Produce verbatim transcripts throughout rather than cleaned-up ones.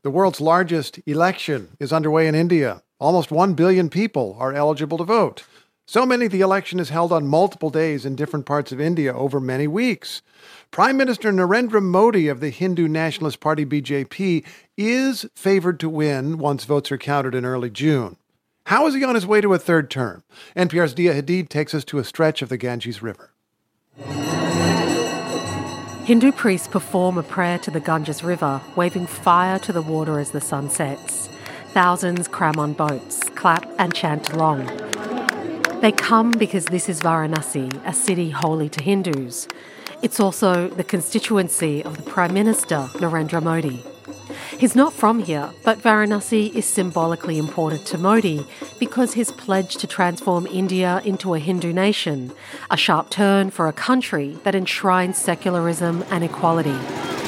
The world's largest election is underway in India. Almost one billion people are eligible to vote. So many the election is held on multiple days in different parts of India over many weeks. Prime Minister Narendra Modi of the Hindu Nationalist Party B J P is favored to win once votes are counted in early June. How is he on his way to a third term? N P R's Dia Hadid takes us to a stretch of the Ganges River. Hindu priests perform a prayer to the Ganges River, waving fire to the water as the sun sets. Thousands cram on boats, clap and chant along. They come because this is Varanasi, a city holy to Hindus. It's also the constituency of the Prime Minister, Narendra Modi. He's not from here, but Varanasi is symbolically important to Modi because his pledge to transform India into a Hindu nation, a sharp turn for a country that enshrines secularism and equality.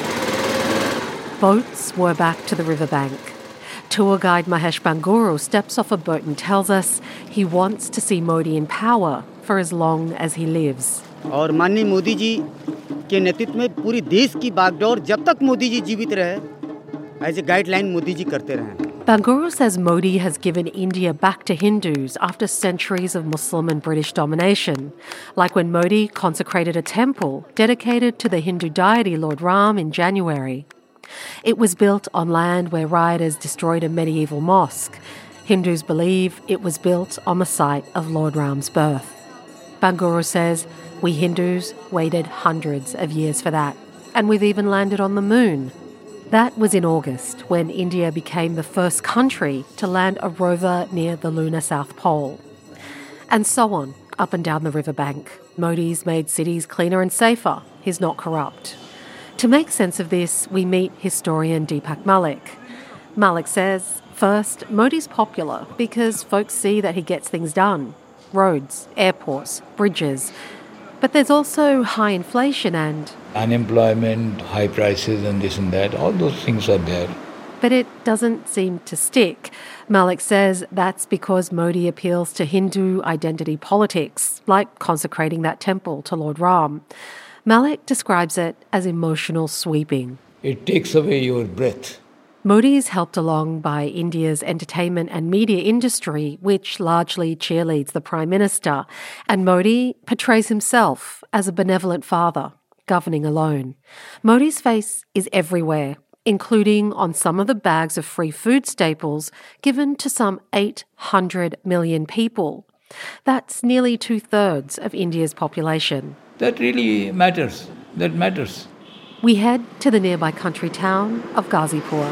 Boats were back to the riverbank. Tour guide Mahesh Banguru steps off a boat and tells us he wants to see Modi in power for as long as he lives. और माननीय मोदी जी के नेतृत्व में पूरी देश की बागडोर जब तक मोदी जी जीवित रहे as a guideline Modi ji करते रहे. Banguru says Modi has given India back to Hindus after centuries of Muslim and British domination, like when Modi consecrated a temple dedicated to the Hindu deity Lord Ram in January. It was built on land where rioters destroyed a medieval mosque. Hindus believe it was built on the site of Lord Ram's birth. Banguru says we Hindus waited hundreds of years for that, and we've even landed on the moon. That was in August, when India became the first country to land a rover near the lunar South Pole. And so on, up and down the riverbank. Modi's made cities cleaner and safer. He's not corrupt. To make sense of this, we meet historian Deepak Malik. Malik says, first, Modi's popular because folks see that he gets things done. Roads, airports, bridges. But there's also high inflation and unemployment, high prices and this and that. All those things are there. But it doesn't seem to stick. Malik says that's because Modi appeals to Hindu identity politics, like consecrating that temple to Lord Ram. Malik describes it as emotional sweeping. It takes away your breath. Modi is helped along by India's entertainment and media industry, which largely cheerleads the Prime Minister, and Modi portrays himself as a benevolent father, governing alone. Modi's face is everywhere, including on some of the bags of free food staples given to some eight hundred million people. That's nearly two-thirds of India's population. That really matters. That matters. We head to the nearby country town of Ghazipur.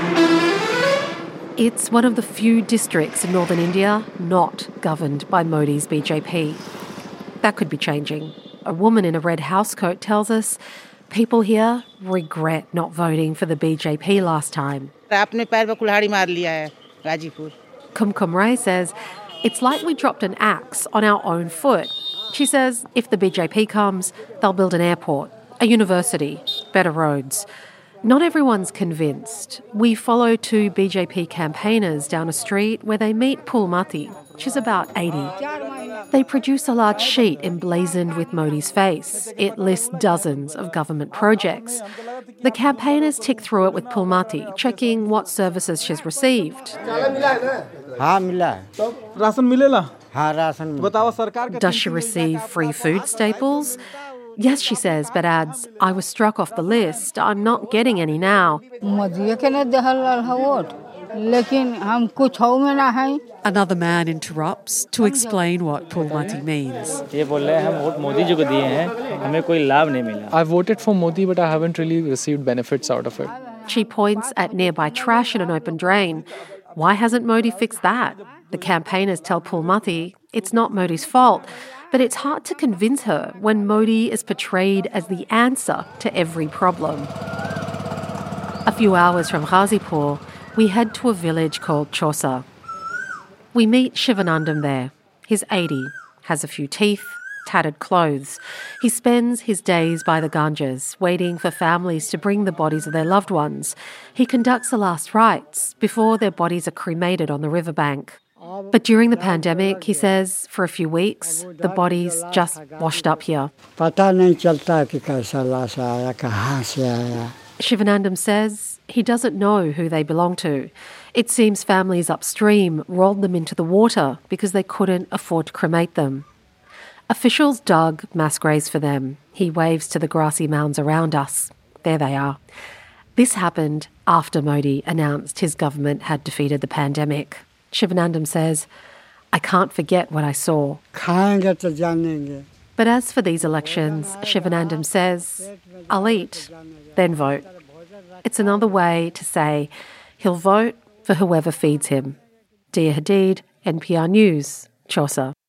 It's one of the few districts in northern India not governed by Modi's B J P. That could be changing. A woman in a red housecoat tells us people here regret not voting for the B J P last time. Kumkum Ray says it's like we dropped an axe on our own foot. She says if the B J P comes, they'll build an airport, a university, better roads. Not everyone's convinced. We follow two B J P campaigners down a street where they meet Pulmati. She's about eighty. They produce a large sheet emblazoned with Modi's face. It lists dozens of government projects. The campaigners tick through it with Pulmati, checking what services she's received. Does she receive free food staples? Yes, she says, but adds, I was struck off the list. I'm not getting any now. Another man interrupts to explain what Pulmati means. I voted for Modi, but I haven't really received benefits out of it. She points at nearby trash in an open drain. Why hasn't Modi fixed that? The campaigners tell Pulmati it's not Modi's fault, but it's hard to convince her when Modi is portrayed as the answer to every problem. A few hours from Ghazipur, we head to a village called Chausa. We meet Shivanandam there. He's eighty, has a few teeth, tattered clothes. He spends his days by the Ganges, waiting for families to bring the bodies of their loved ones. He conducts the last rites before their bodies are cremated on the riverbank. But during the pandemic, he says, for a few weeks, the bodies just washed up here. Shivanandam says He doesn't know who they belong to. It seems families upstream rolled them into the water because they couldn't afford to cremate them. Officials dug mass graves for them. He waves to the grassy mounds around us. There they are. This happened after Modi announced his government had defeated the pandemic. Shivanandam says, I can't forget what I saw. But as for these elections, Shivanandam says, I'll eat, then vote. It's another way to say he'll vote for whoever feeds him. Dia Hadid, N P R News, Chaucer.